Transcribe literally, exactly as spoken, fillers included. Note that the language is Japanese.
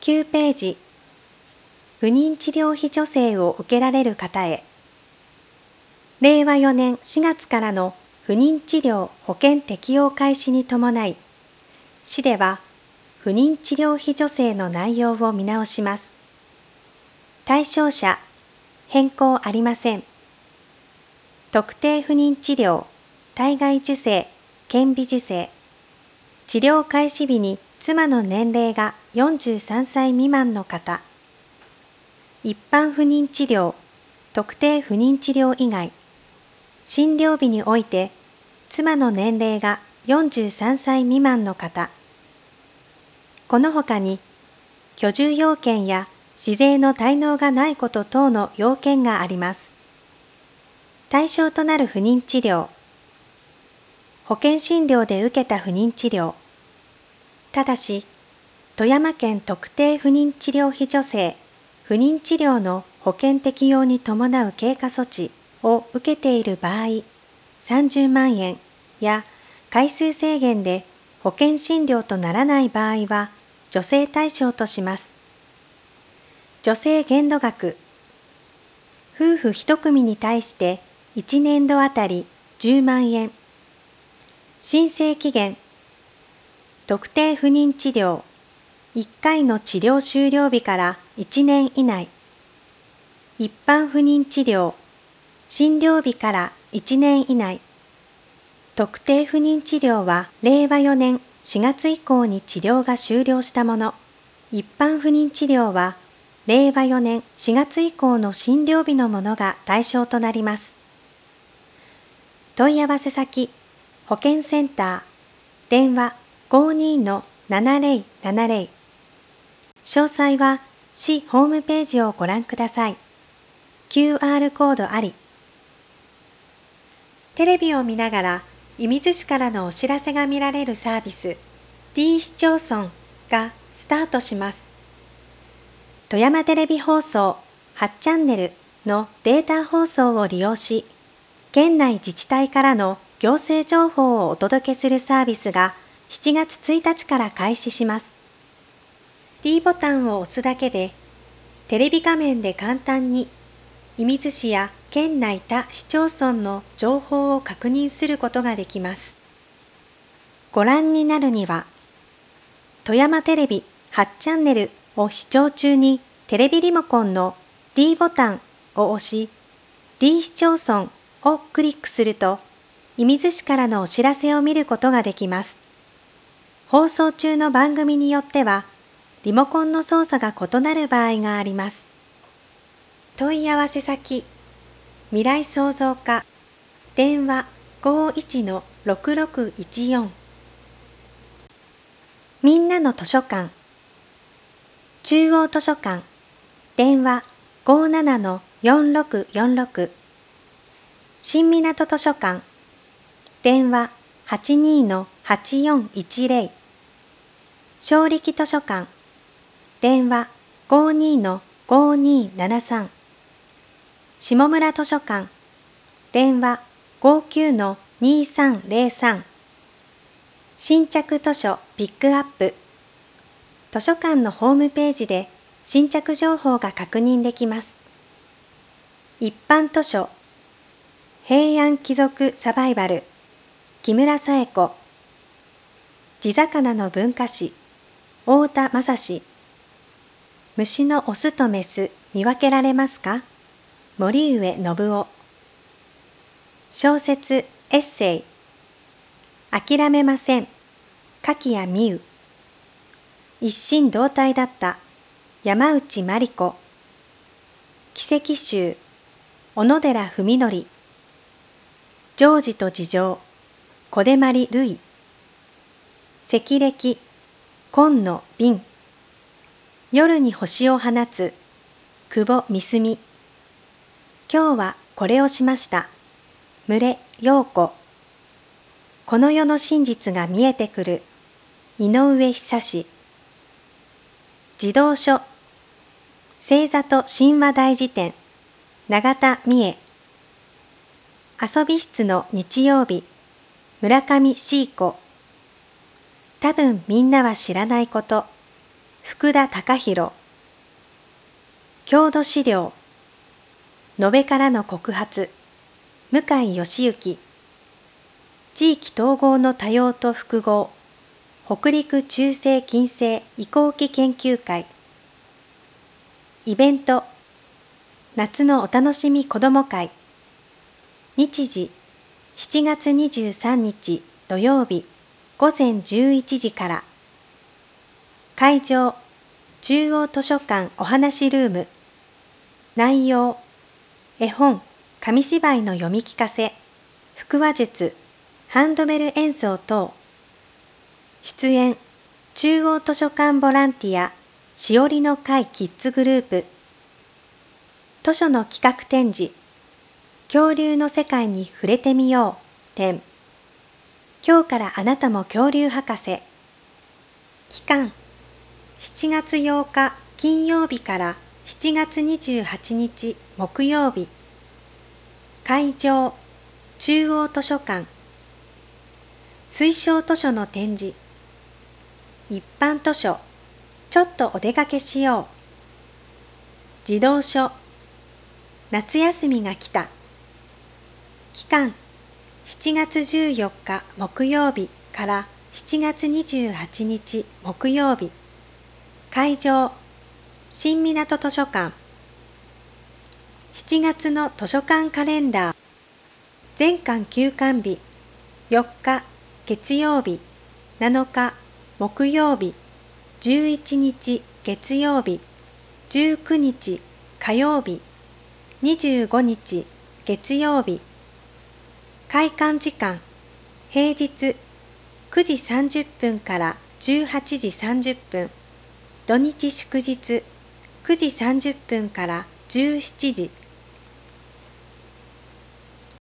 きゅうページ、不妊治療費助成を受けられる方へ。れいわよねんしがつからの不妊治療保険適用開始に伴い、市では不妊治療費助成の内容を見直します。対象者、変更ありません。特定不妊治療、体外受精、顕微授精。治療開始日に妻の年齢がよんじゅうさんさい未満の方。一般不妊治療、特定不妊治療以外。診療日において妻の年齢がよんじゅうさんさい未満の方。このほかに、居住要件や子勢の滞納がないこと等の要件があります。対象となる不妊治療。保険診療で受けた不妊治療。ただし、富山県特定不妊治療費助成、不妊治療の保険適用に伴う経過措置を受けている場合、さんじゅうまんえんや回数制限で保険診療とならない場合は、助成対象とします。助成限度額。夫婦一組に対していちねんどあたりじゅうまんえん。申請期限。特定不妊治療。いっかいの治療終了日からいちねん以内。一般不妊治療。診療日からいちねん以内。特定不妊治療はれいわよねんしがつ以降に治療が終了したもの。一般不妊治療はれいわよねんしがつ以降の診療日のものが対象となります。問い合わせ先、保健センター、電話 ごーにーのななぜろななぜろ。詳細は市ホームページをご覧ください。キューアール コードあり。テレビを見ながら射水市からのお知らせが見られるサービス D 市町村がスタートします。富山テレビ放送はちチャンネルのデータ放送を利用し、県内自治体からの行政情報をお届けするサービスがしちがつついたちから開始します。D ボタンを押すだけで、テレビ画面で簡単に射水市や県内他市町村の情報を確認することができます。ご覧になるには、富山テレビはちチャンネルを視聴中にテレビリモコンの D ボタンを押し、D 市町村をクリックすると、射水市からのお知らせを見ることができます。放送中の番組によっては、リモコンの操作が異なる場合があります。問い合わせ先、未来創造課、電話 ごーいちのろくろくいちよん。みんなの図書館、中央図書館、電話 ごーななのよんろくよんろく。新港図書館、電話 はちにーのはちよんいちぜろ。正力図書館、電話 ごーにーのごーにーななさん。下村図書館、電話 ごーきゅうのにーさんぜろさん。新着図書ピックアップ。図書館のホームページで新着情報が確認できます。一般図書、平安貴族サバイバル、木村佐恵子。地魚の文化史、太田正史。虫のオスとメス見分けられますか？森上信夫。小説エッセイ、諦めません、柿谷美優。一心同体だった山内真理子。奇跡集、小野寺文則。ジョージと事情、小出まりるい。赤暦、紺野瓶。夜に星を放つ、久保みすみ。今日はこれをしました、牟礼陽子。この世の真実が見えてくる、井上久志。児童書、星座と神話大辞典、永田美恵。遊び室の日曜日、村上シー子。多分みんなは知らないこと。 福田隆弘。郷土資料、延べからの告発、向井義行。地域統合の多様と複合、北陸中世近世移行期研究会。イベント、夏のお楽しみ子ども会。日時、しちがつにじゅうさんにち土曜日午前じゅういちじから。会場、中央図書館お話ルーム。内容、絵本、紙芝居の読み聞かせ、腹話術、ハンドベル演奏等。出演、中央図書館ボランティア、しおりの会キッズグループ。図書の企画展示、恐竜の世界に触れてみよう展。今日からあなたも恐竜博士。期間、しちがつようか金曜日からしちがつにじゅうはちにち木曜日。会場、中央図書館。推奨図書の展示。一般図書、ちょっとお出かけしよう。児童書、夏休みが来た。期間、しちがつじゅうよっか木曜日からしちがつにじゅうはちにち木曜日。会場、新港図書館。しちがつの図書館カレンダー。全館休館日、よっか月曜日、なのか木曜日、じゅういちにち月曜日、じゅうくにち火曜日、にじゅうごにち月曜日。開館時間、平日くじさんじゅっぷんからじゅうはちじさんじゅっぷん、土日祝日くじさんじゅっぷんからじゅうしちじ。